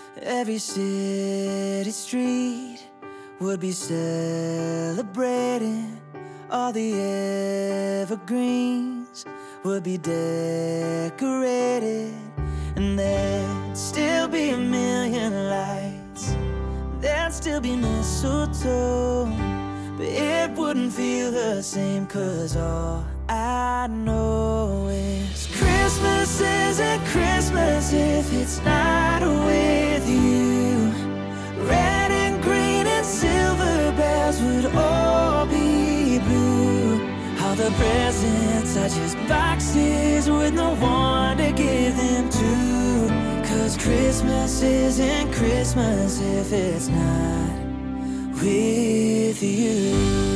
Every city street would be celebrating. All the evergreens would be decorated. And there'd still be a million lights, there'd still be mistletoe, but it wouldn't feel the same, 'cause all I know is Christmas isn't Christmas if it's not with you. Red and green and silver bells would all be blue. All the presents are just boxes with no one to give them to. 'Cause Christmas isn't Christmas if it's not with you.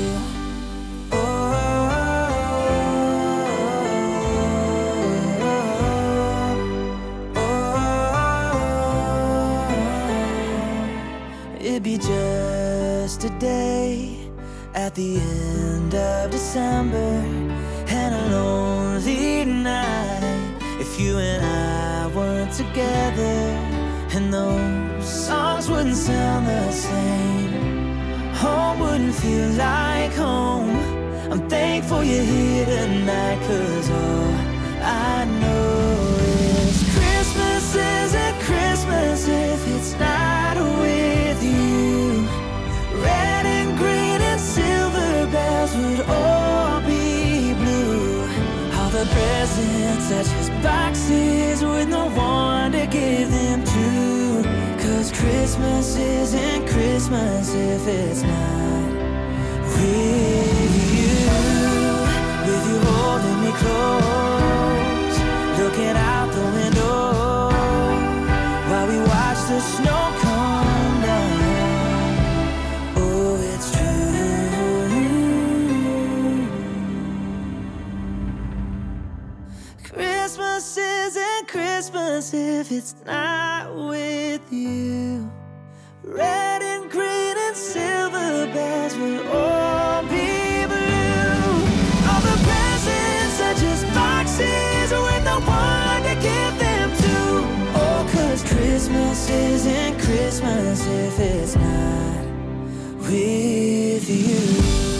It'd be just a day at the end of December, and a lonely night if you and I weren't together. And those songs wouldn't sound the same, home wouldn't feel like home. I'm thankful you're here tonight, 'cause all I know is Christmas isn't Christmas if it's not with you. Red and green and silver bells would all be blue. All the presents are just boxes with no one to give them to. 'Cause Christmas isn't Christmas if it's not with you. With you holding me close, looking out the window while we watch the snow come down. Oh, it's true. Christmas isn't Christmas if it's not with you. Red and green and silver bells will all be blue. All the presents are just boxes with no one to give them to. Oh, 'cause Christmas isn't Christmas if it's not with you.